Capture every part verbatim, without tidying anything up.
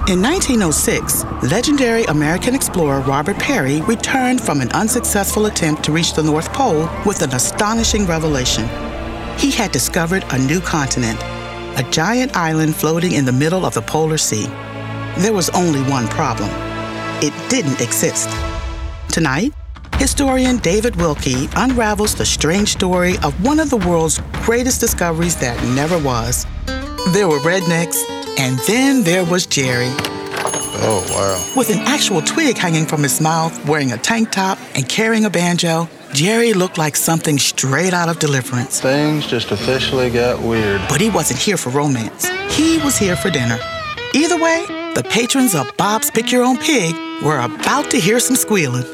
In nineteen oh six, legendary American explorer Robert Peary returned from an unsuccessful attempt to reach the North Pole with an astonishing revelation. He had discovered a new continent, a giant island floating in the middle of the polar sea. There was only one problem. It didn't exist. Tonight, historian David Wilkie unravels the strange story of one of the world's greatest discoveries that never was. There were rednecks, and then there was Jerry. Oh, wow. With an actual twig hanging from his mouth, wearing a tank top, and carrying a banjo, Jerry looked like something straight out of Deliverance. Things just officially got weird. But he wasn't here for romance. He was here for dinner. Either way, the patrons of Bob's Pick Your Own Pig were about to hear some squealing.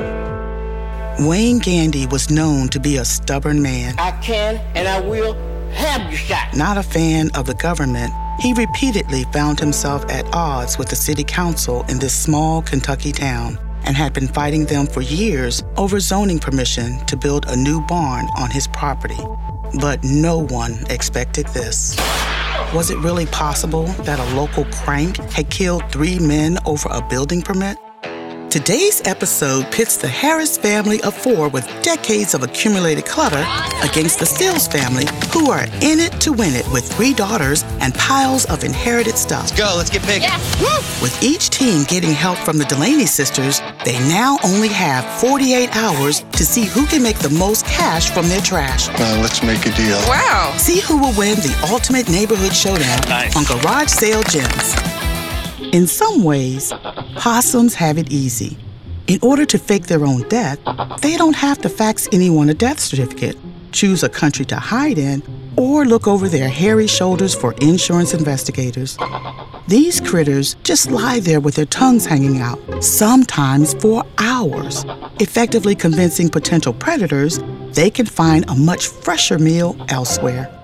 Wayne Gandy was known to be a stubborn man. I can and I will have your shot. Not a fan of the government, he repeatedly found himself at odds with the city council in this small Kentucky town and had been fighting them for years over zoning permission to build a new barn on his property. But no one expected this. Was it really possible that a local crank had killed three men over a building permit? Today's episode pits the Harris family of four with decades of accumulated clutter against the Stills family, who are in it to win it with three daughters and piles of inherited stuff. Let's go, let's get picking. Yeah. With each team getting help from the Delaney sisters, they now only have forty-eight hours to see who can make the most cash from their trash. Now let's make a deal. Wow. See who will win the ultimate neighborhood showdown Nice. on Garage Sale Gems. In some ways, possums have it easy. In order to fake their own death, they don't have to fax anyone a death certificate, choose a country to hide in, or look over their hairy shoulders for insurance investigators. These critters just lie there with their tongues hanging out, sometimes for hours, effectively convincing potential predators they can find a much fresher meal elsewhere.